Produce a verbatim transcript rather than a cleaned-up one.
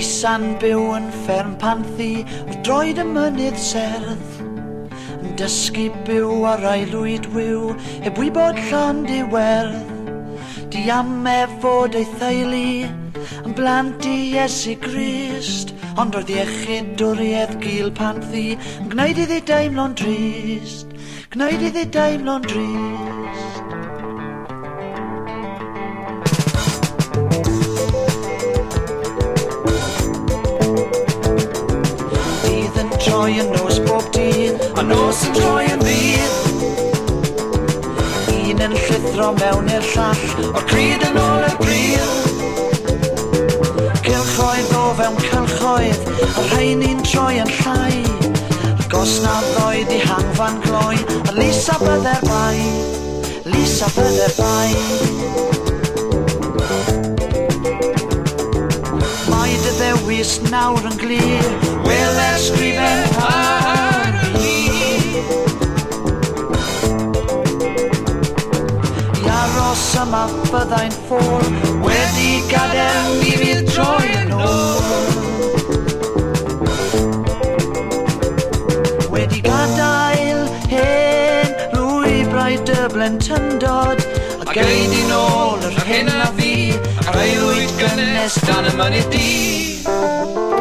Lisa'n byw yn fferm Panthu wrth droed y mynydd serth, yn dysgu byw ar aelwyd wyw heb wybod llond i werth. Di am e fod ei theulu yn blant i Iesu Grist, ond roedd iechyd dwriedd Gul Panthu yn gwneud iddi deimlo'n drist, gwneud iddi deimlo'n drist. Dydd yn troi yn nos bob dydd, a nos yn troi yn ddydd. Un yn llithro mewn i'r llall, o'r cryd yn ôl i'r bryd. Cylchoedd o fewn cylchoedd, a rheini'n troi yn llai. Gos na ddoed i hangfan gloi, a Lisa bydde'r bai, Lisa bydde'r bai. Mae dy ddewis nawr yn glir, wel ysgrifen par fi. I aros yma byddai'n ffôl, wedi gadael mi fydd troi yn ôl. Wedi gadael hen lwybrau dy blentyndod, a geid i nôl yr hyn a fi, a aelwyd gynnes dan y mynydd di.